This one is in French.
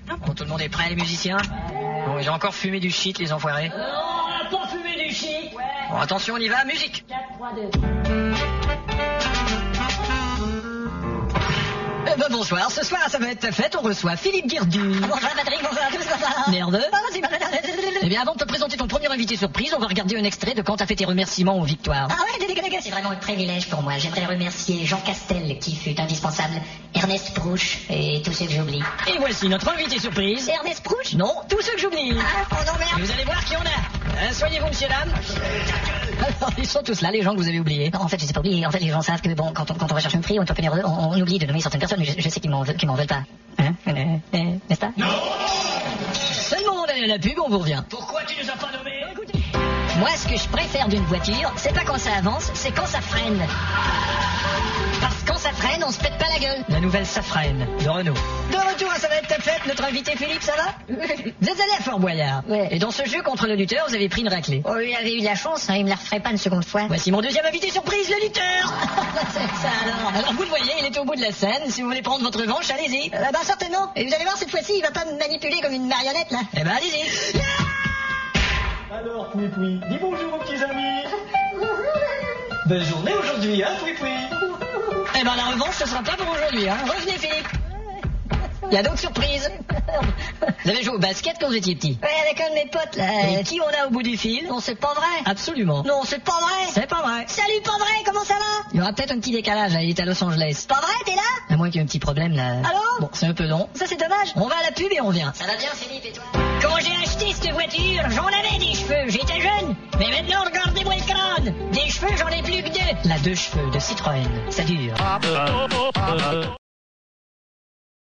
Bon, tout le monde est prêt, les musiciens? Bon, ils ont encore fumé du shit, les enfoirés. Non, on n'a pas fumé du shit. Ouais. Bon, attention, on y va, musique. 4, 3, 2. Bonsoir, ce soir, ça va être fête, on reçoit Philippe Guirdu. Bonjour Patrick, bonjour à tous. Nerveux? C'est pas Eh bien, avant de te présenter ton premier invité surprise, on va regarder un extrait de quand t'as fait tes remerciements aux victoires. Ah ouais, c'est vraiment un privilège pour moi. J'aimerais remercier Jean Castel, qui fut indispensable, Ernest Prouch et tous ceux que j'oublie. Et voici notre invité surprise. Ernest Prouch? Non, tous ceux que j'oublie. Ah, oh non, merde. Vous allez voir qui on a. Soignez-vous, monsieur, dame. Alors, ils sont tous là, les gens que vous avez oubliés. Non, en fait, je sais pas oublier. En fait, les gens savent que, bon, quand on recherche un prix, on est un peu nerveux, on oublie de nommer certaines personnes, mais je sais qu'ils m'en veulent pas. Hein? N'est-ce pas? Non. Seulement, on a la pub, on vous revient. Pourquoi tu nous as pas nommés? Écoutez. Moi, ce que je préfère d'une voiture, c'est pas quand ça avance, c'est quand ça freine. Parce que quand ça freine, on se pète pas la gueule. La nouvelle Safrane de Renault. De retour à Ça va être ta fête, notre invité Philippe, ça va? Vous êtes allé à Fort Boyard. Ouais. Et dans ce jeu contre le lutteur, vous avez pris une raclée. Oh, il avait eu de la chance, hein, il me la referait pas une seconde fois. Voici mon deuxième invité surprise, le lutteur. C'est ça alors. Alors vous le voyez, il est au bout de la scène. Si vous voulez prendre votre revanche, allez-y. Bah certainement. Et vous allez voir, cette fois-ci, il va pas me manipuler comme une marionnette, là. Eh ben allez-y. Alors, Pouipoui, dis bonjour aux petits amis. Belle journée aujourd'hui, hein, Pouipoui? Eh ben la revanche, ce sera pas pour aujourd'hui, hein. Revenez, Philippe. Il y a d'autres surprises. Vous avez joué au basket quand vous étiez petit? Ouais, avec un de mes potes, là. Et qui on a au bout du fil? Non, c'est pas vrai. Absolument. Non, c'est pas vrai. C'est pas vrai. Salut, pas vrai, comment ça va? Il y aura peut-être un petit décalage, là, il est à Los Angeles. Pas vrai, t'es là? À moins qu'il y ait un petit problème, là. Allô? Bon, c'est un peu long. Ça, c'est dommage. On va à la pub et on revient. Ça va bien, Philippe, et toi? Quand j'ai acheté cette voiture, j'en avais des cheveux, j'étais jeune. Mais maintenant, regardez-moi le crâne. Des cheveux, j'en ai plus que deux. La 2 cheveux de Citroën, ça dure.